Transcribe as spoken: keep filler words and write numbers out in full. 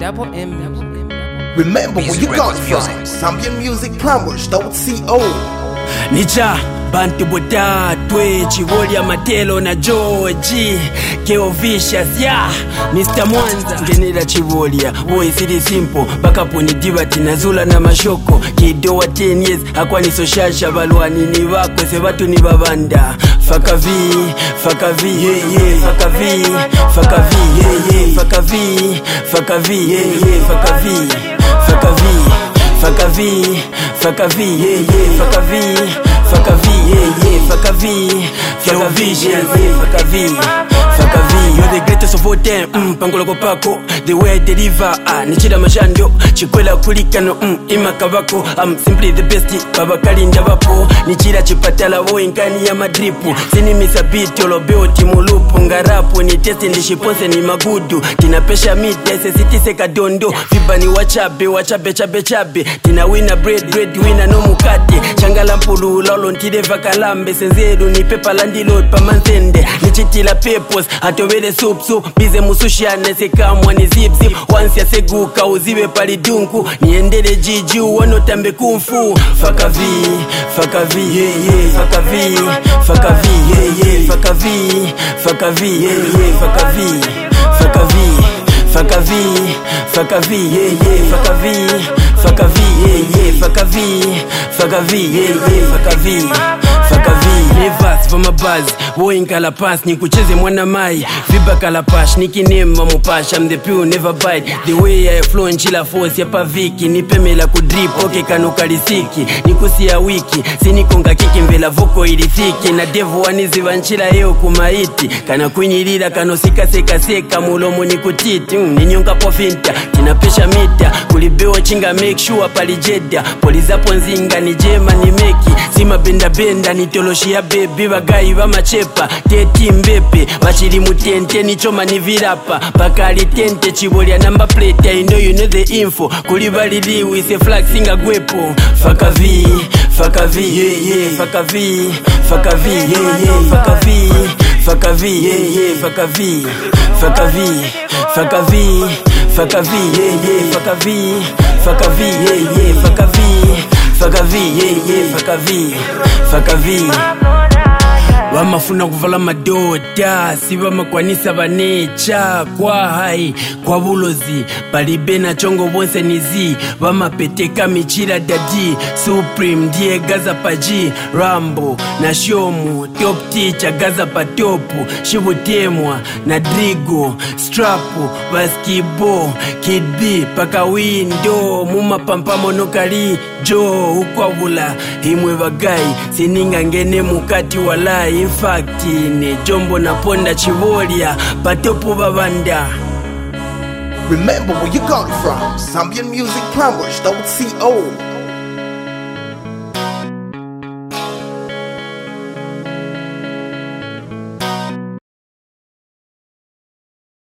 Double M Music. Remember where you got from. Zambian Music Plumbers, .co. Nicha bantu botatwe Chivolia Matelo na George Keo Vicious ya Mister Mwanza Ngenera Chivolia boy city simple baka poni divati na zula na mashoko kido wa ten years akwa ni soshasha balwani ni wako se batu ni babanda faka vi faka vi yeah yeah faka vi faka vi yeah yeah faka vi faka vi yeah yeah faka vi faka vi faka vi faka vi yeah yeah faka vi faka vi yeah yeah faka vi faka vi yeah yeah faka vi faka vi you're the greatest of all time mm pangolo ko pako the way I deliver ah nichira mashando chikwela kulikano mm imakabako I'm simply the best baba kalinda bapo nichira chipatala wo inkani ya madripu sini misabiti olobeo timulupu ngarapo ni test ndishiponse ni magudu tinapesha mite sesiti seka dondo vibani wachabe wachabe chabe chabe tina winner bread bread winner no mukate changala mpulu lolo ntide vakalambe senzeru ni pepa landilord pamansende nichitila pepos atobele soup soup bize musushane sekamwa ni zip zip once ya seguka uziwe palidunku niendele jiji uono tambe kumfu faka vi faka vi yeah yeah faka vi faka vi yeah yeah faka vi faka vi yeah yeah faka vi faka vi faka vi faka vi yeah yeah faka vi faka vi yeah yeah faka vi faka vi yeah yeah faka vi faka vi nevas vama buzz woing kala pass nikucheze mwana mai viba kala pash nikinema mupash I'm the pure never bite the way I flow nchila force ya paviki nipemela kudrip okay kanuka lisiki nikusia wiki sinikonga kiki mbela voko ilithiki na devu waniziva nchila yeo kumaiti kana kuinyilila kano sika seka seka mulomo nikutiti mm, ninyonga pofinta tinapesha mita kulibeo chinga make sure palijeda polizapo nzinga ni jema ni meki sima benda benda ni toloshi ya baby bagai ba machepa teti mbepe wachili mutente ni choma ni virapa bakali tente chibolia number plate I know you know the info kulibalili with a flag singa gwepo faka vi faka vi yeah yeah faka vi faka vi yeah yeah faka vi faka vi yeah yeah faka vi faka vi faka vi faka vi yeah yeah faka vi faka vi yeah yeah faka vi faka vi yeah yeah faka vi faka vi wamafuna kuvala madoda siva makwanisa banecha kwa hai kwa bulozi palibe na chongo bonse nizi wamapeteka michira dadi supreme die gaza paji rambo na shomu top teacher gaza patopu shibutemwa na drigo strapu basketball kid B paka window muma pampamo nokali jo ukwabula himwe bagai sininga ngene mukati walai in fact ne jombo na ponda Chivolia patopo babanda. Remember where you got from. Zambian Music Plumbers, .co.